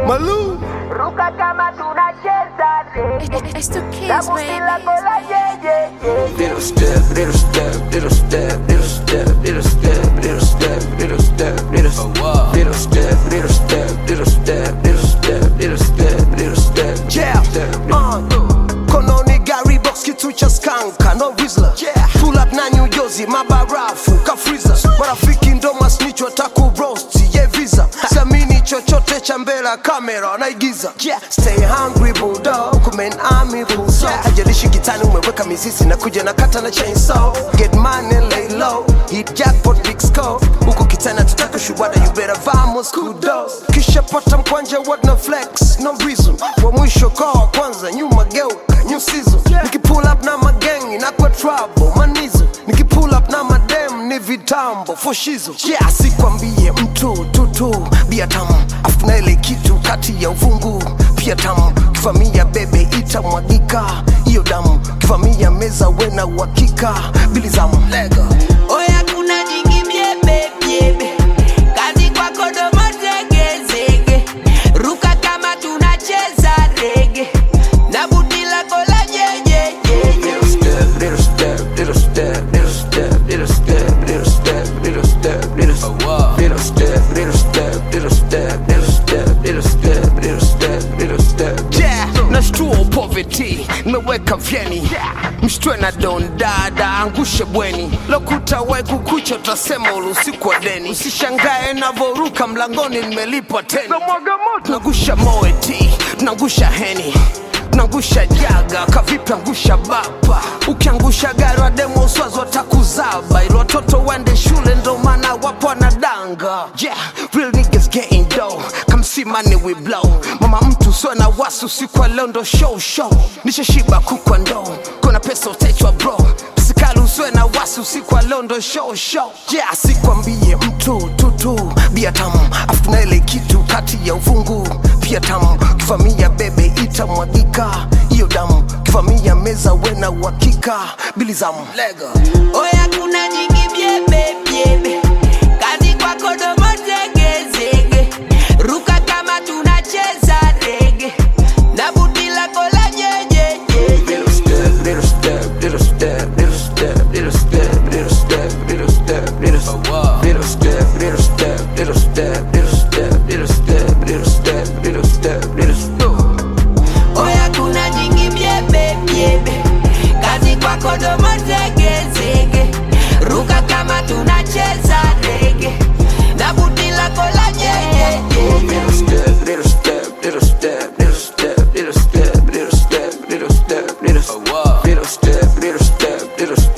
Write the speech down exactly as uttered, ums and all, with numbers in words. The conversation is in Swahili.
Malou. Ruka kama tunacheza reggae. It's two kids, Nabutila baby. kola yeah yeah yeah. Little step, little step, little step, little step, little step, little step, little step, little step, little step, little step, little step, little step, little step, little step. Yeah, uh, kononi Gary box kitu cha skanka no Rizla. Yeah, pull up na New Jersey mabarafu ka freezer. Marafiki ndo masnitch wataku roast ye visa. Samini chochote cha mbele kamera naigiza. Yeah, stay hungry bulldog kumen army bullsaw. Hajalishi kitani umeweka mizizi na kuja na kata na chainsaw. Get money lay low, hit jackpot big score. Uko kitana tutaka shubada you better vamos kudos. Kisha pata mkwanja what no flex no reason. Wa mwisho kwa kwanza nyuma geuka new season. Niki pull up na magengi na kwa trouble manizo. Niki pull up na madem ni vitambo for shizo. Yeah, sikwambie mtu tutu bia tamu afuna ile kitu kati ya uvungu pia tamu kifamia bebe itamwagika iyo damu kifamia meza wena uhakika bilizamu lega. Oya kuna jingi biebe biebe kazi kwa kodomo zege zege. Ruka kama tunacheza reggae. Nabutila kola ye ye ye ye. Little step, little step, little step, little step, little step, little step, little step, little step, little step, little step, little step, little step, little step, little step, little step. Yeah, nashtua poverty nimeweka vyeni mshtwe na don dada angushe bweni lokuta wai kukucha utasema usiku wa deni usishangae navoruka mlangoni nimelipwa teni nagusha moeti nagusha heni nangusha jaga kavipi angusha baba ukiangusha gari wa demo uswazo watakuzaba ili watoto wende shule ndo maana wapo wanadanga. Yeah, real niggas getting dough come see money we blow. Mama mtu sio na wasu siku leo ndo show show nishashiba kukwa ndo kuna pesa utechwa bro sikali uswe na wasu siku leo ndo show show. Yeah, sikwambie mtu tutu bia tamu afuna ile kitu kati ya uvungu pia tamu kifamia bebe itamwagika iyo damu kifamia meza wena uhakika bilizamu lega. Oya kuna jingi biebe biebe kazi kwa kodomo zege zege. Ruka kama tunacheza reggae. Nabutila kola ye ye ye ye. Little step, little step, little step, little step, little step, little step, little step, little step, little step, little step, little step, little step, little step, little step, little step, little step. Oya kuna jingi biebe biebe kazi kwa kodomo zege zege. Ruka kama tunacheza reggae. Nabutila kola ye ye ye. Little step, little step, little step, little step, little step, little step, little step, little step, little step, little step, little step.